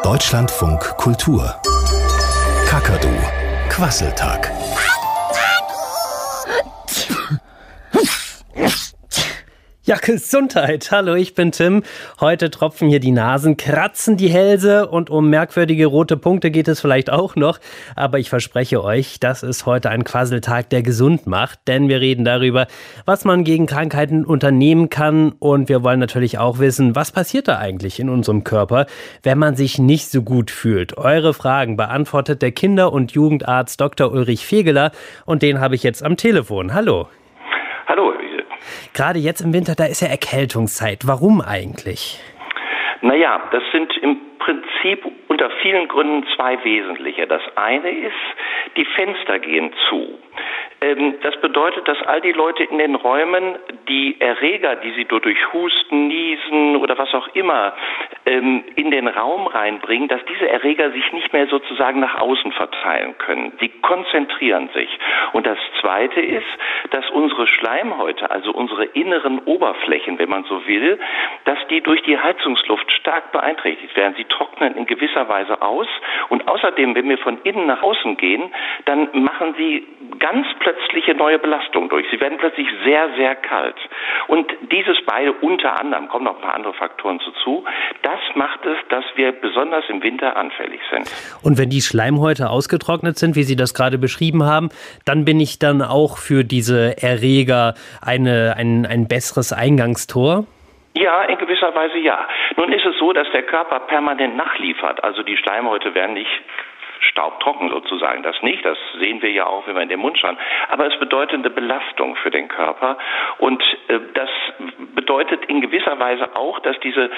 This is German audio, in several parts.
Deutschlandfunk Kultur. Kakadu. Quasseltag. Ja, Gesundheit. Hallo, ich bin Tim. Heute tropfen hier die Nasen, kratzen die Hälse und um merkwürdige rote Punkte geht es vielleicht auch noch. Aber ich verspreche euch, das ist heute ein Quasseltag, der gesund macht. Denn wir reden darüber, was man gegen Krankheiten unternehmen kann. Und wir wollen natürlich auch wissen, was passiert da eigentlich in unserem Körper, wenn man sich nicht so gut fühlt. Eure Fragen beantwortet der Kinder- und Jugendarzt Dr. Ulrich Fegeler. Und den habe ich jetzt am Telefon. Hallo. Hallo. Gerade jetzt im Winter, da ist ja Erkältungszeit. Warum eigentlich? Naja, das sind im Prinzip unter vielen Gründen zwei wesentliche. Das eine ist, die Fenster gehen zu. Das bedeutet, dass all die Leute in den Räumen die Erreger, die sie durch Husten, Niesen oder was auch immer in den Raum reinbringen, dass diese Erreger sich nicht mehr sozusagen nach außen verteilen können. Sie konzentrieren sich. Und das Zweite ist, dass unsere Schleimhäute, also unsere inneren Oberflächen, wenn man so will, dass die durch die Heizungsluft stark beeinträchtigt werden. Sie trocknen in gewisser Weise aus. Und außerdem, wenn wir von innen nach außen gehen, dann machen sie ganz plötzliche neue Belastungen durch. Sie werden plötzlich sehr, sehr kalt. Und dieses beide unter anderem, kommen noch ein paar andere Faktoren dazu, das macht es, dass wir besonders im Winter anfällig sind. Und wenn die Schleimhäute ausgetrocknet sind, wie Sie das gerade beschrieben haben, dann bin ich dann auch für diese Erreger ein besseres Eingangstor? Ja, in gewisser Weise ja. Nun ist es so, dass der Körper permanent nachliefert. Also die Schleimhäute werden nicht staubtrocken sozusagen, das nicht. Das sehen wir ja auch, wenn wir in den Mund schauen. Aber es bedeutet eine Belastung für den Körper. Und das bedeutet in gewisser Weise auch, dass der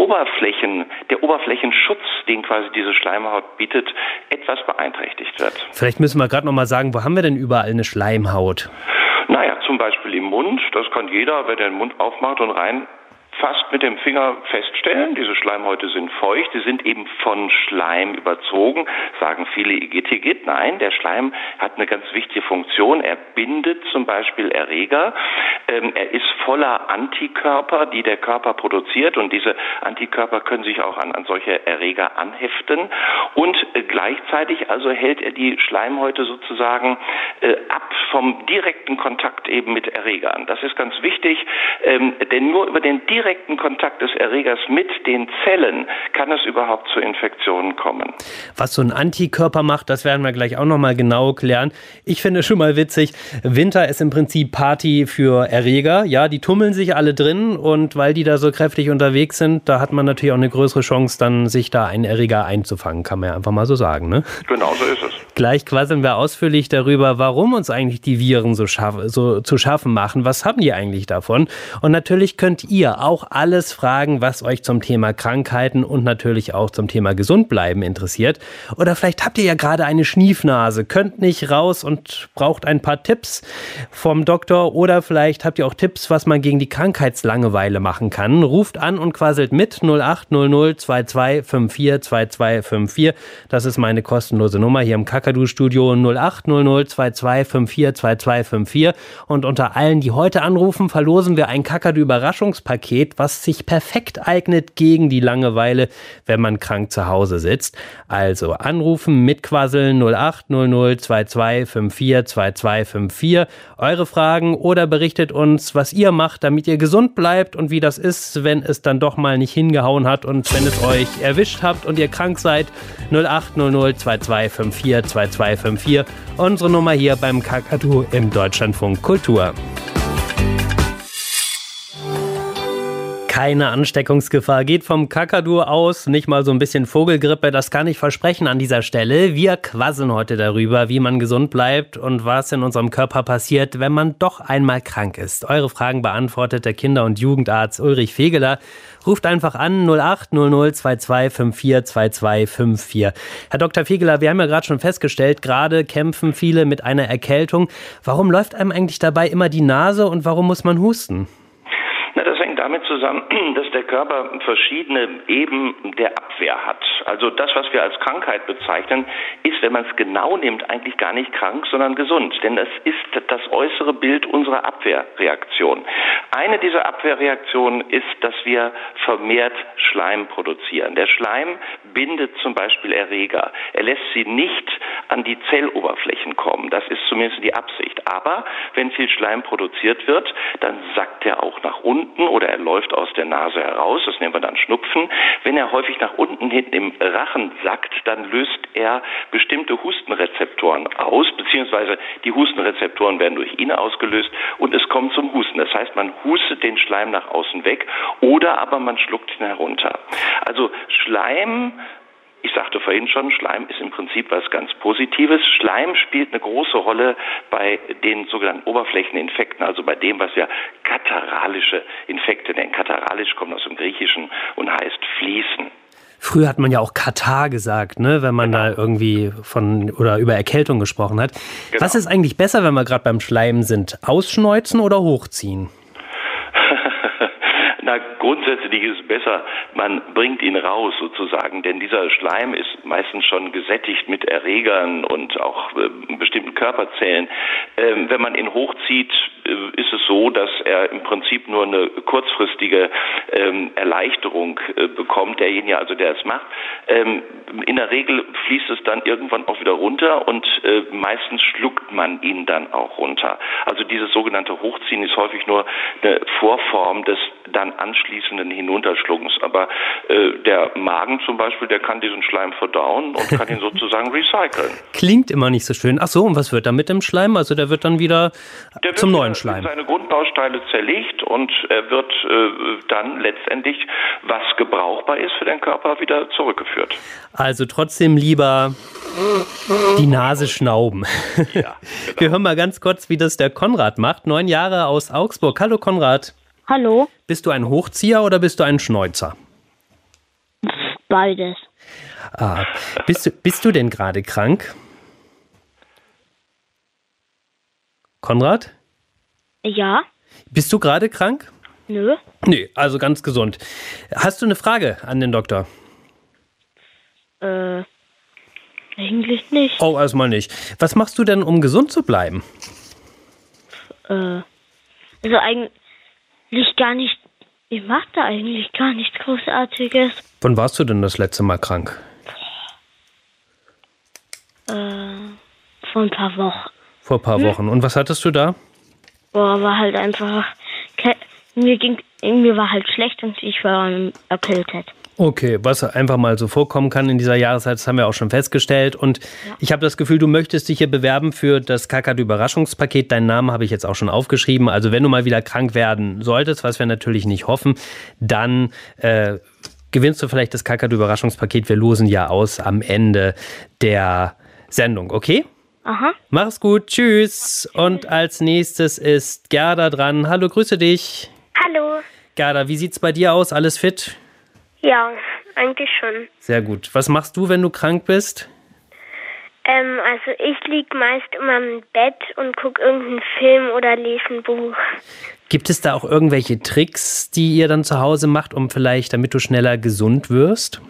Oberflächenschutz, den quasi diese Schleimhaut bietet, etwas beeinträchtigt wird. Vielleicht müssen wir gerade noch mal sagen, wo haben wir denn überall eine Schleimhaut? Naja, zum Beispiel im Mund. Das kann jeder, wenn er den Mund aufmacht und rein fast mit dem Finger feststellen. Diese Schleimhäute sind feucht, sie sind eben von Schleim überzogen, sagen viele Igitt. Nein, der Schleim hat eine ganz wichtige Funktion. Er bindet zum Beispiel Erreger. Er ist voller Antikörper, die der Körper produziert, und diese Antikörper können sich auch an solche Erreger anheften. Und gleichzeitig also hält er die Schleimhäute sozusagen ab vom direkten Kontakt eben mit Erregern. Das ist ganz wichtig, denn nur über den direkten Kontakt des Erregers mit den Zellen kann es überhaupt zu Infektionen kommen. Was so ein Antikörper macht, das werden wir gleich auch nochmal genau klären. Ich finde schon mal witzig, Winter ist im Prinzip Party für Erreger. Ja, die tummeln sich alle drin, und weil die da so kräftig unterwegs sind, da hat man natürlich auch eine größere Chance, dann sich da einen Erreger einzufangen, kann man ja einfach mal so sagen, ne? Genau so ist es. Gleich quasseln wir ausführlich darüber, warum uns eigentlich die Viren so zu schaffen machen. Was haben die eigentlich davon? Und natürlich könnt ihr auch alles fragen, was euch zum Thema Krankheiten und natürlich auch zum Thema Gesundbleiben interessiert. Oder vielleicht habt ihr ja gerade eine Schniefnase, könnt nicht raus und braucht ein paar Tipps vom Doktor. Oder vielleicht habt ihr auch Tipps, was man gegen die Krankheitslangeweile machen kann. Ruft an und quasselt mit 0800 22 54 2254. Das ist meine kostenlose Nummer hier im Kakadu-Studio 0800 22 54 2254. Und unter allen, die heute anrufen, verlosen wir ein Kakadu-Überraschungspaket, was sich perfekt eignet gegen die Langeweile, wenn man krank zu Hause sitzt. Also anrufen, mitquasseln 0800 22 54 2254. Eure Fragen oder berichtet uns, was ihr macht, damit ihr gesund bleibt und wie das ist, wenn es dann doch mal nicht hingehauen hat und wenn es euch erwischt habt und ihr krank seid. 0800 22 54 2254. Unsere Nummer hier beim Kakadu im Deutschlandfunk Kultur. Keine Ansteckungsgefahr geht vom Kakadu aus, nicht mal so ein bisschen Vogelgrippe, das kann ich versprechen an dieser Stelle. Wir quasseln heute darüber, wie man gesund bleibt und was in unserem Körper passiert, wenn man doch einmal krank ist. Eure Fragen beantwortet der Kinder- und Jugendarzt Ulrich Fegeler. Ruft einfach an 0800 22 54 2254. Herr Dr. Fegeler, wir haben ja gerade schon festgestellt, gerade kämpfen viele mit einer Erkältung. Warum läuft einem eigentlich dabei immer die Nase und warum muss man husten? Das hängt damit zusammen, dass der Körper verschiedene Ebenen der Abwehr hat. Also das, was wir als Krankheit bezeichnen, ist, wenn man es genau nimmt, eigentlich gar nicht krank, sondern gesund. Denn das ist das äußere Bild unserer Abwehrreaktion. Eine dieser Abwehrreaktionen ist, dass wir vermehrt Schleim produzieren. Der Schleim bindet zum Beispiel Erreger. Er lässt sie nicht an die Zelloberflächen kommen. Das ist zumindest die Absicht. Aber wenn viel Schleim produziert wird, dann sackt er auch nach unten oder er läuft aus der Nase heraus. Das nennen wir dann Schnupfen. Wenn er häufig nach unten hinten im Rachen sackt, dann löst er bestimmte Hustenrezeptoren aus, beziehungsweise die Hustenrezeptoren werden durch ihn ausgelöst und es kommt zum Husten. Das heißt, man hustet den Schleim nach außen weg oder aber man schluckt ihn herunter. Also Schleim, ich sagte vorhin schon, Schleim ist im Prinzip was ganz Positives. Schleim spielt eine große Rolle bei den sogenannten Oberflächeninfekten, also bei dem, was wir katarrhalische Infekte nennen. Katarrhalisch kommt aus dem Griechischen und heißt fließen. Früher hat man ja auch Katar gesagt, ne, wenn man da irgendwie oder über Erkältung gesprochen hat. Genau. Was ist eigentlich besser, wenn wir gerade beim Schleim sind? Ausschneuzen oder hochziehen? Na, grundsätzlich ist es besser, man bringt ihn raus sozusagen, denn dieser Schleim ist meistens schon gesättigt mit Erregern und auch bestimmten Körperzellen. Wenn man ihn hochzieht, ist es so, dass er im Prinzip nur eine kurzfristige Erleichterung bekommt, derjenige also, der es macht. In der Regel fließt es dann irgendwann auch wieder runter und meistens schluckt man ihn dann auch runter. Also dieses sogenannte Hochziehen ist häufig nur eine Vorform des dann anschließenden Hinunterschluckens. Aber der Magen zum Beispiel, der kann diesen Schleim verdauen und kann ihn sozusagen recyceln. Klingt immer nicht so schön. Ach so, und was wird da mit dem Schleim? Also der wird dann wieder zum neuen Schleim. Seine Grundbausteine zerlegt und er wird dann letztendlich, was gebrauchbar ist für den Körper, wieder zurückgeführt. Also trotzdem lieber die Nase schnauben. Ja, genau. Wir hören mal ganz kurz, wie das der Konrad macht. 9 Jahre aus Augsburg. Hallo Konrad. Hallo. Bist du ein Hochzieher oder bist du ein Schneuzer? Beides. Ah, bist du denn gerade krank? Konrad? Ja. Bist du gerade krank? Nö. Nee, also ganz gesund. Hast du eine Frage an den Doktor? Eigentlich nicht. Oh, erstmal nicht. Was machst du denn, um gesund zu bleiben? Also eigentlich gar nicht. Ich mache da eigentlich gar nichts Großartiges. Wann warst du denn das letzte Mal krank? Vor ein paar Wochen. Vor ein paar Wochen. Und was hattest du da? War halt einfach. Mir war halt schlecht und ich war erkältet. Okay, was einfach mal so vorkommen kann in dieser Jahreszeit, das haben wir auch schon festgestellt. Und ja. Ich habe das Gefühl, du möchtest dich hier bewerben für das Kakadu-Überraschungspaket. Deinen Namen habe ich jetzt auch schon aufgeschrieben. Also wenn du mal wieder krank werden solltest, was wir natürlich nicht hoffen, dann gewinnst du vielleicht das Kakadu-Überraschungspaket. Wir losen ja aus am Ende der Sendung, okay? Aha. Mach's gut, tschüss. Und als nächstes ist Gerda dran. Hallo, grüße dich. Hallo. Gerda, wie sieht's bei dir aus? Alles fit? Ja, eigentlich schon. Sehr gut. Was machst du, wenn du krank bist? Also ich liege meist immer im Bett und gucke irgendeinen Film oder lese ein Buch. Gibt es da auch irgendwelche Tricks, die ihr dann zu Hause macht, damit du schneller gesund wirst?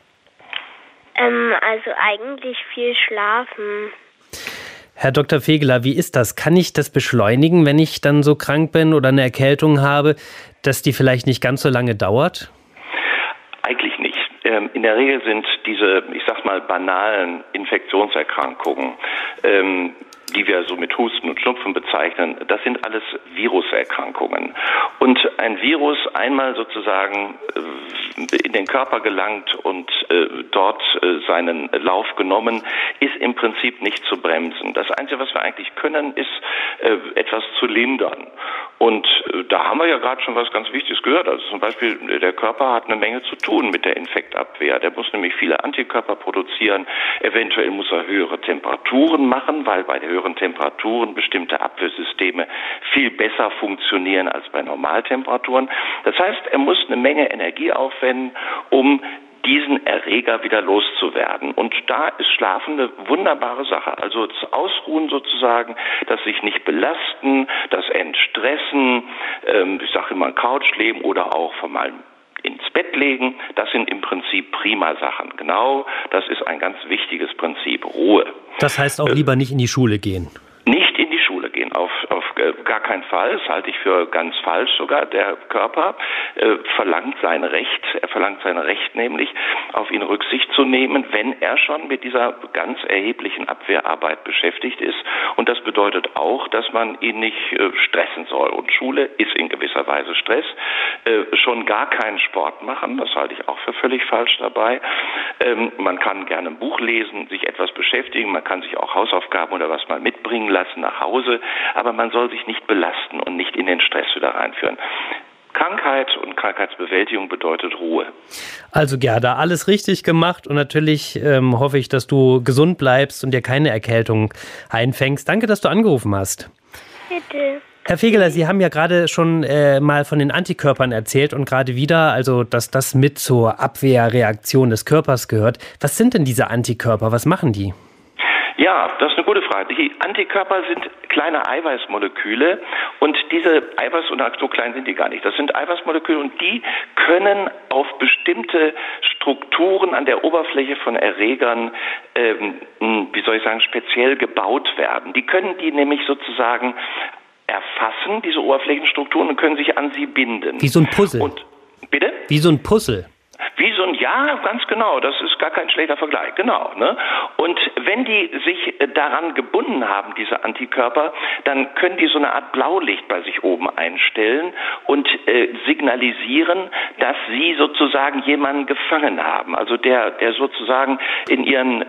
Also eigentlich viel schlafen. Herr Dr. Fegeler, wie ist das? Kann ich das beschleunigen, wenn ich dann so krank bin oder eine Erkältung habe, dass die vielleicht nicht ganz so lange dauert? Eigentlich nicht. In der Regel sind diese, ich sag mal, banalen Infektionserkrankungen, die wir so mit Husten und Schnupfen bezeichnen, das sind alles Viruserkrankungen. Und ein Virus einmal sozusagen in den Körper gelangt und dort seinen Lauf genommen, ist im Prinzip nicht zu bremsen. Das Einzige, was wir eigentlich können, ist etwas zu lindern. Und da haben wir ja gerade schon was ganz Wichtiges gehört. Also zum Beispiel, der Körper hat eine Menge zu tun mit der Infektabwehr. Der muss nämlich viele Antikörper produzieren. Eventuell muss er höhere Temperaturen machen, weil bei höheren Temperaturen bestimmte Abwehrsysteme viel besser funktionieren als bei Normaltemperaturen. Das heißt, er muss eine Menge Energie aufwenden, um diesen Erreger wieder loszuwerden. Und da ist Schlafen eine wunderbare Sache. Also das Ausruhen sozusagen, das sich nicht belasten, das Entstressen, ich sage immer Couchleben oder auch von mal ins Bett legen, das sind im Prinzip prima Sachen. Genau, das ist ein ganz wichtiges Prinzip, Ruhe. Das heißt auch lieber nicht in die Schule gehen. Nicht in die Schule gehen, auf gar keinen Fall. Das halte ich für ganz falsch sogar. Der Körper verlangt sein Recht. Er verlangt sein Recht nämlich, auf ihn Rücksicht zu nehmen, wenn er schon mit dieser ganz erheblichen Abwehrarbeit beschäftigt ist. Und das bedeutet auch, dass man ihn nicht stressen soll. Und Schule ist in gewisser Weise Stress. Schon gar keinen Sport machen. Das halte ich auch für völlig falsch dabei. Man kann gerne ein Buch lesen, sich etwas beschäftigen. Man kann sich auch Hausaufgaben oder was mal mitbringen lassen nach Hause, aber man soll sich nicht belasten und nicht in den Stress wieder reinführen. Krankheit und Krankheitsbewältigung bedeutet Ruhe. Also Gerda, alles richtig gemacht und natürlich hoffe ich, dass du gesund bleibst und dir keine Erkältung einfängst. Danke, dass du angerufen hast. Bitte. Herr Fegeler, Sie haben ja gerade schon mal von den Antikörpern erzählt und gerade wieder, also dass das mit zur Abwehrreaktion des Körpers gehört. Was sind denn diese Antikörper? Was machen die? Ja, das ist eine gute Frage. Die Antikörper sind kleine Eiweißmoleküle und diese so klein sind die gar nicht. Das sind Eiweißmoleküle und die können auf bestimmte Strukturen an der Oberfläche von Erregern, speziell gebaut werden. Die können die nämlich sozusagen erfassen, diese Oberflächenstrukturen, und können sich an sie binden. Wie so ein Puzzle. Und, bitte? Wie so ein Puzzle. Ja, ganz genau, das ist gar kein schlechter Vergleich, genau. Ne? Und wenn die sich daran gebunden haben, diese Antikörper, dann können die so eine Art Blaulicht bei sich oben einstellen und signalisieren, dass sie sozusagen jemanden gefangen haben, also der sozusagen in ihren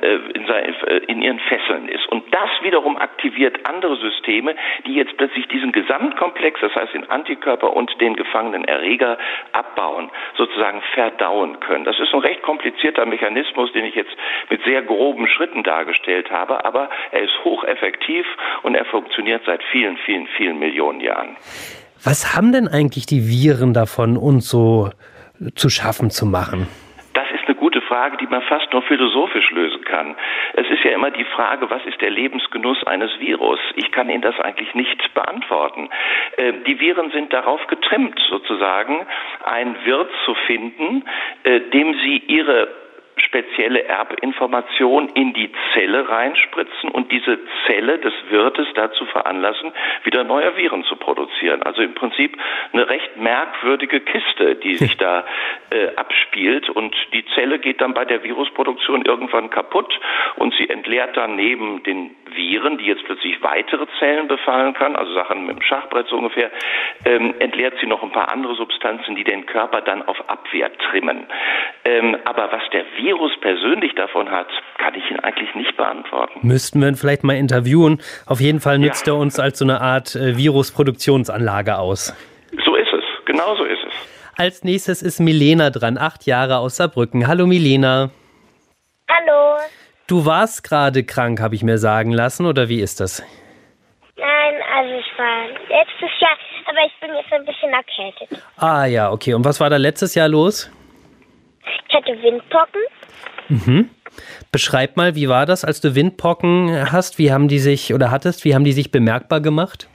Fesseln ist. Und das wiederum aktiviert andere Systeme, die jetzt plötzlich diesen Gesamtkomplex, das heißt den Antikörper und den gefangenen Erreger abbauen, sozusagen verdauen können. Das ist ein recht komplizierter Mechanismus, den ich jetzt mit sehr groben Schritten dargestellt habe, aber er ist hocheffektiv und er funktioniert seit vielen, vielen, vielen Millionen Jahren. Was haben denn eigentlich die Viren davon, uns so zu schaffen zu machen? Das ist eine gute Frage, die man fast nur philosophisch lösen kann. Es ist ja immer die Frage, was ist der Lebensgenuss eines Virus? Ich kann Ihnen das eigentlich nicht beantworten. Die Viren sind darauf getrimmt, sozusagen ein Wirt zu finden, dem sie ihre spezielle Erbinformation in die Zelle reinspritzen und diese Zelle des Wirtes dazu veranlassen, wieder neue Viren zu produzieren. Also im Prinzip eine recht merkwürdige Kiste, die sich da abspielt, und die Zelle geht dann bei der Virusproduktion irgendwann kaputt und sie entleert dann neben den Viren, die jetzt plötzlich weitere Zellen befallen kann, also Sachen mit dem Schachbrett so ungefähr, entleert sie noch ein paar andere Substanzen, die den Körper dann auf Abwehr trimmen. Aber was der Virus persönlich davon hat, kann ich Ihnen eigentlich nicht beantworten. Müssten wir ihn vielleicht mal interviewen. Auf jeden Fall nützt er uns als so eine Art Virusproduktionsanlage aus. So ist es, genau so ist es. Als nächstes ist Milena dran, 8 Jahre aus Saarbrücken. Hallo Milena. Hallo. Du warst gerade krank, habe ich mir sagen lassen, oder wie ist das? Nein, also ich war letztes Jahr, aber ich bin jetzt ein bisschen erkältet. Ah ja, okay. Und was war da letztes Jahr los? Ich hatte Windpocken. Mhm. Beschreib mal, wie war das, als du Windpocken hast? Wie haben die sich bemerkbar gemacht?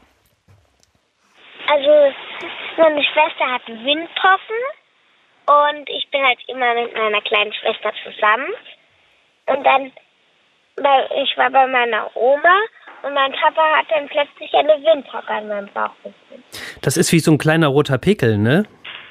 Also meine Schwester hatte Windpocken und ich bin halt immer mit meiner kleinen Schwester zusammen. Und dann, ich war bei meiner Oma und mein Papa hat dann plötzlich eine Windpocke an meinem Bauch gefunden. Das ist wie so ein kleiner roter Pickel, ne?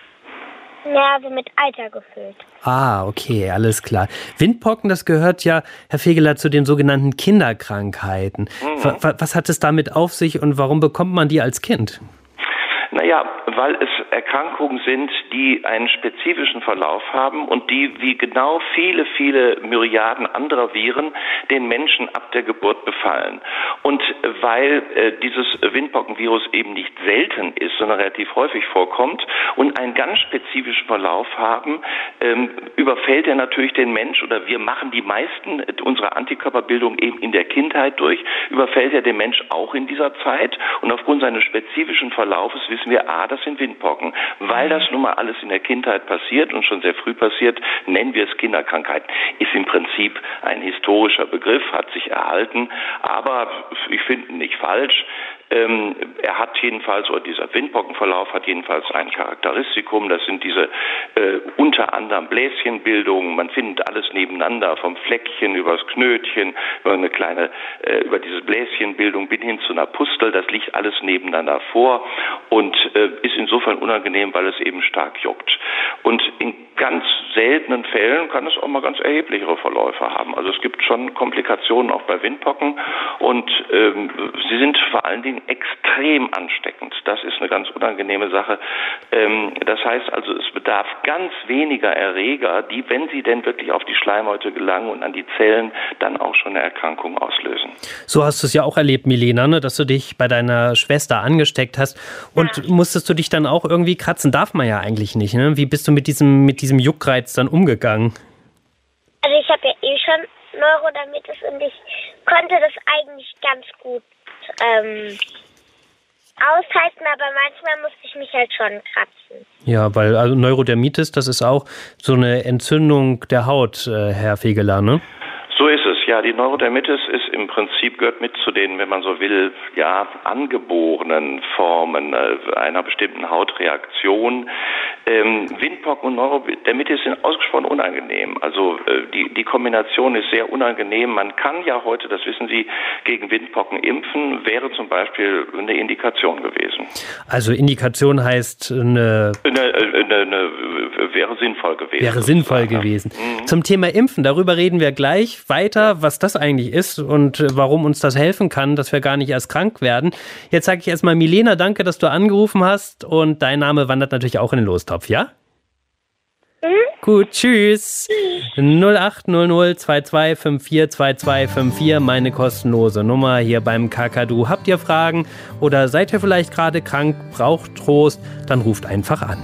Ja, so mit Eiter gefüllt. Ah, okay, alles klar. Windpocken, das gehört ja, Herr Fegeler, zu den sogenannten Kinderkrankheiten. Was hat es damit auf sich und warum bekommt man die als Kind? Naja, weil es Erkrankungen sind, die einen spezifischen Verlauf haben und die, wie genau viele, viele Myriaden anderer Viren, den Menschen ab der Geburt befallen. Und weil dieses Windpockenvirus eben nicht selten ist, sondern relativ häufig vorkommt und einen ganz spezifischen Verlauf haben, überfällt er natürlich den Mensch, oder wir machen die meisten unserer Antikörperbildung eben in der Kindheit durch, überfällt er den Mensch auch in dieser Zeit, und aufgrund seines spezifischen Verlaufes wissen wir, dass das sind Windpocken. Weil das nun mal alles in der Kindheit passiert und schon sehr früh passiert, nennen wir es Kinderkrankheiten. Ist im Prinzip ein historischer Begriff, hat sich erhalten, aber ich finde ihn nicht falsch. Er hat jedenfalls, oder dieser Windpockenverlauf hat jedenfalls ein Charakteristikum, das sind diese unter anderem Bläschenbildungen, man findet alles nebeneinander, vom Fleckchen übers Knötchen, über diese Bläschenbildung bis hin zu einer Pustel, das liegt alles nebeneinander vor und ist insofern unangenehm, weil es eben stark juckt. Und in ganz seltenen Fällen kann es auch mal ganz erheblichere Verläufe haben. Also es gibt schon Komplikationen auch bei Windpocken und sie sind vor allen Dingen extrem ansteckend. Das ist eine ganz unangenehme Sache. Das heißt also, es bedarf ganz weniger Erreger, die, wenn sie denn wirklich auf die Schleimhäute gelangen und an die Zellen, dann auch schon eine Erkrankung auslösen. So hast du es ja auch erlebt, Milena, ne? Dass du dich bei deiner Schwester angesteckt hast. Und musstest du dich dann auch irgendwie kratzen? Darf man ja eigentlich nicht, ne? Wie bist du mit diesem Juckreiz dann umgegangen? Also ich habe ja schon Neurodermitis und ich konnte das eigentlich ganz gut aushalten, aber manchmal musste ich mich halt schon kratzen. Ja, weil also Neurodermitis, das ist auch so eine Entzündung der Haut, Herr Fegeler, ne? So ist es, ja. Die Neurodermitis ist im Prinzip, gehört mit zu den, wenn man so will, ja, angeborenen Formen einer bestimmten Hautreaktion. Windpocken und Neurodermitis sind ausgesprochen unangenehm. Also die Kombination ist sehr unangenehm. Man kann ja heute, das wissen Sie, gegen Windpocken impfen, wäre zum Beispiel eine Indikation gewesen. Also Indikation heißt wäre sinnvoll gewesen. Wäre sinnvoll gewesen. Zum Thema Impfen, darüber reden wir gleich weiter, was das eigentlich ist und warum uns das helfen kann, dass wir gar nicht erst krank werden. Jetzt sage ich erstmal, Milena, danke, dass du angerufen hast und dein Name wandert natürlich auch in den Lostopf, ja? Gut, tschüss. 0800 2254 2254, meine kostenlose Nummer hier beim Kakadu. Habt ihr Fragen oder seid ihr vielleicht gerade krank, braucht Trost, dann ruft einfach an.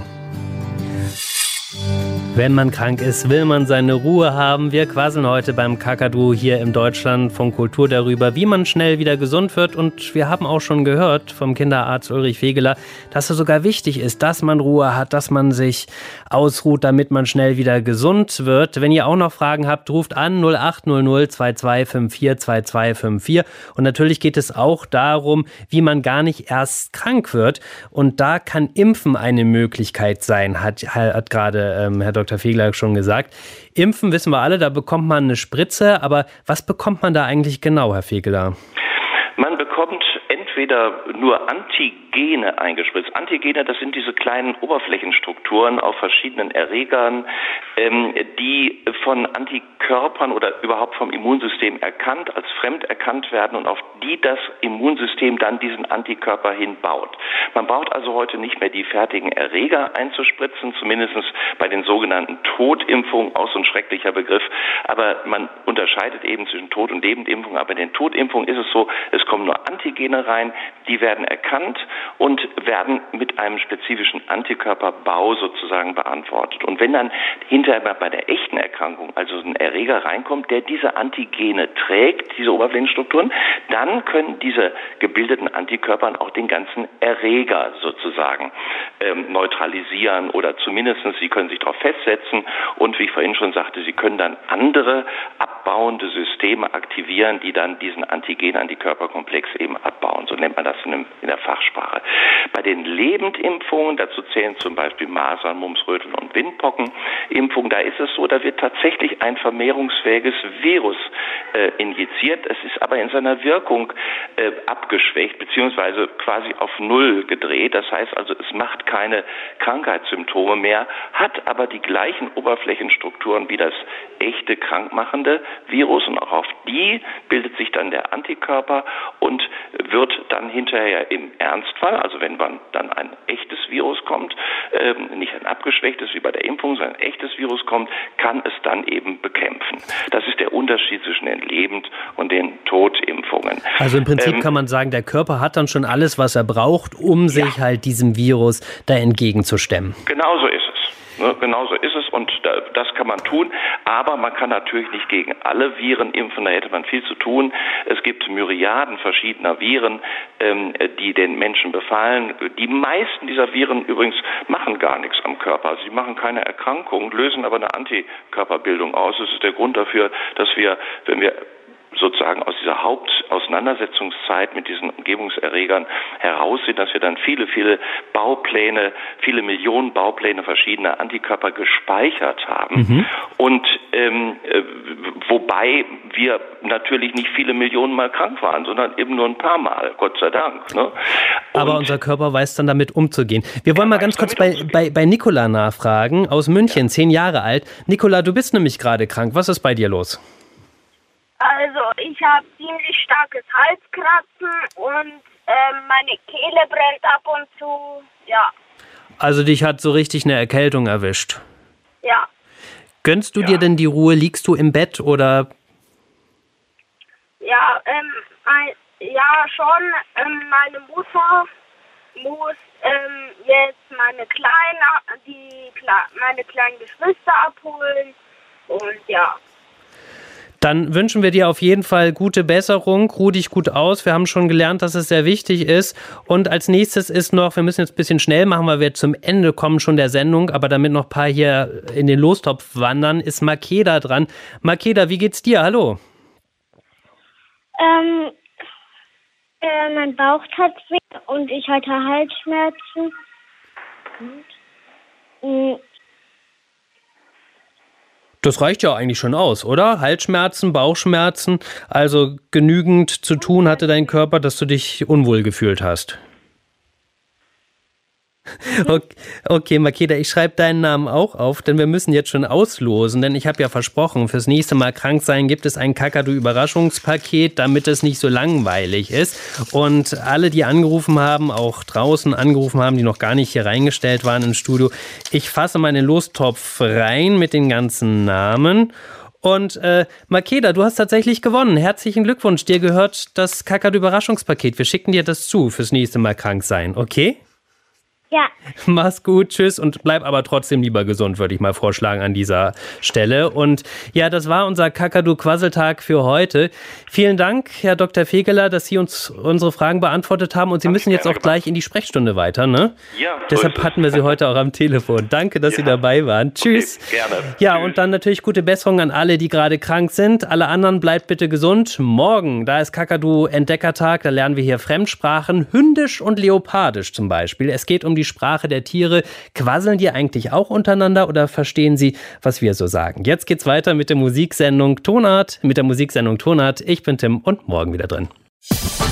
Wenn man krank ist, will man seine Ruhe haben. Wir quasseln heute beim Kakadu hier im Deutschlandfunk Kultur darüber, wie man schnell wieder gesund wird. Und wir haben auch schon gehört vom Kinderarzt Ulrich Fegeler, dass es sogar wichtig ist, dass man Ruhe hat, dass man sich ausruht, damit man schnell wieder gesund wird. Wenn ihr auch noch Fragen habt, ruft an 0800 2254 2254. Und natürlich geht es auch darum, wie man gar nicht erst krank wird. Und da kann Impfen eine Möglichkeit sein, hat gerade Herr Dr. Fegeler schon gesagt. Impfen wissen wir alle, da bekommt man eine Spritze, aber was bekommt man da eigentlich genau, Herr Fegeler? Man bekommt entweder nur Antigene eingespritzt. Antigene, das sind diese kleinen Oberflächenstrukturen auf verschiedenen Erregern, die von Antikörpern oder überhaupt vom Immunsystem erkannt, als fremd erkannt werden und auf die das Immunsystem dann diesen Antikörper hinbaut. Man braucht also heute nicht mehr die fertigen Erreger einzuspritzen, zumindest bei den sogenannten Totimpfungen, auch so ein schrecklicher Begriff, aber man unterscheidet eben zwischen Tod- und Lebendimpfungen. Aber bei den Totimpfungen ist es so, es kommen nur Antigene rein, die werden erkannt und werden mit einem spezifischen Antikörperbau sozusagen beantwortet. Und wenn dann hinterher bei der echten Erkrankung also ein Erreger reinkommt, der diese Antigene trägt, diese Oberflächenstrukturen, dann können diese gebildeten Antikörper auch den ganzen Erreger sozusagen neutralisieren oder zumindest sie können sich darauf festsetzen und wie ich vorhin schon sagte, sie können dann andere abbauende Systeme aktivieren, die dann diesen Antigen-Antikörperkomplex eben abbauen. So nennt man das in der Fachsprache. Bei den Lebendimpfungen, dazu zählen zum Beispiel Masern, Mumps, Röteln und Windpockenimpfungen, da ist es so, da wird tatsächlich ein vermehrungsfähiges Virus injiziert. Es ist aber in seiner Wirkung abgeschwächt beziehungsweise quasi auf Null gedreht. Das heißt also, es macht keine Krankheitssymptome mehr, hat aber die gleichen Oberflächenstrukturen wie das echte krankmachende Virus und auch auf die bildet sich dann der Antikörper und wird dann hinterher im Ernstfall, also wenn dann ein echtes Virus kommt, nicht ein abgeschwächtes wie bei der Impfung, sondern ein echtes Virus kommt, kann es dann eben bekämpfen. Das ist der Unterschied zwischen den Lebend- und den Totimpfungen. Also im Prinzip kann man sagen, der Körper hat dann schon alles, was er braucht, um sich halt diesem Virus da entgegenzustemmen. Genau so ist es. Ne? Genauso ist es und das kann man tun, aber man kann natürlich nicht gegen alle Viren impfen, da hätte man viel zu tun. Es gibt Myriaden verschiedener Viren, die den Menschen befallen. Die meisten dieser Viren übrigens machen gar nichts am Körper, also sie machen keine Erkrankung, lösen aber eine Antikörperbildung aus. Das ist der Grund dafür, dass wir, wenn wir sozusagen aus dieser Hauptauseinandersetzungszeit mit diesen Umgebungserregern heraus sind, dass wir dann viele Millionen Baupläne verschiedener Antikörper gespeichert haben. Und wobei wir natürlich nicht viele Millionen Mal krank waren, sondern eben nur ein paar Mal, Gott sei Dank. Ne? Aber unser Körper weiß dann damit umzugehen. Wir wollen mal ganz kurz bei Nicola nachfragen, aus München, 10 Jahre alt. Nicola, du bist nämlich gerade krank. Was ist bei dir los? Also ich habe ziemlich starkes Halskratzen und meine Kehle brennt ab und zu, ja. Also dich hat so richtig eine Erkältung erwischt? Ja. Gönnst du dir denn die Ruhe? Liegst du im Bett oder? Ja, ja schon. Meine Mutter muss jetzt meine kleinen Geschwister abholen und ja. Dann wünschen wir dir auf jeden Fall gute Besserung, ruh dich gut aus. Wir haben schon gelernt, dass es sehr wichtig ist. Und als nächstes ist noch, wir müssen jetzt ein bisschen schnell machen, weil wir zum Ende kommen schon der Sendung, aber damit noch ein paar hier in den Lostopf wandern, ist Makeda dran. Makeda, wie geht's dir? Hallo. Mein Bauch tat weh und ich hatte Halsschmerzen. Das reicht ja eigentlich schon aus, oder? Halsschmerzen, Bauchschmerzen, also genügend zu tun hatte dein Körper, dass du dich unwohl gefühlt hast. Okay, Makeda, ich schreibe deinen Namen auch auf, denn wir müssen jetzt schon auslosen, denn ich habe ja versprochen, fürs nächste Mal krank sein gibt es ein Kakadu-Überraschungspaket, damit es nicht so langweilig ist. Und alle, die angerufen haben, auch draußen angerufen haben, die noch gar nicht hier reingestellt waren ins Studio, ich fasse mal in den Lostopf rein mit den ganzen Namen. Und Makeda, du hast tatsächlich gewonnen. Herzlichen Glückwunsch, dir gehört das Kakadu-Überraschungspaket. Wir schicken dir das zu fürs nächste Mal krank sein, okay? Ja. Mach's gut, tschüss und bleib aber trotzdem lieber gesund, würde ich mal vorschlagen an dieser Stelle. Und ja, das war unser Kakadu-Quasseltag für heute. Vielen Dank, Herr Dr. Fegeler, dass Sie uns unsere Fragen beantwortet haben und Sie müssen jetzt auch gleich in die Sprechstunde weiter, ne? Ja. Deshalb hatten wir Sie heute auch am Telefon. Danke, dass Sie dabei waren. Tschüss. Okay, gerne. Ja, Tschüss. und dann natürlich gute Besserung an alle, die gerade krank sind. Alle anderen bleibt bitte gesund. Morgen, da ist Kakadu-Entdeckertag, da lernen wir hier Fremdsprachen, Hündisch und Leopardisch zum Beispiel. Es geht um die Sprache der Tiere. Quasseln die eigentlich auch untereinander oder verstehen sie, was wir so sagen? Jetzt geht's weiter mit der Musiksendung Tonart. Ich bin Tim und morgen wieder drin.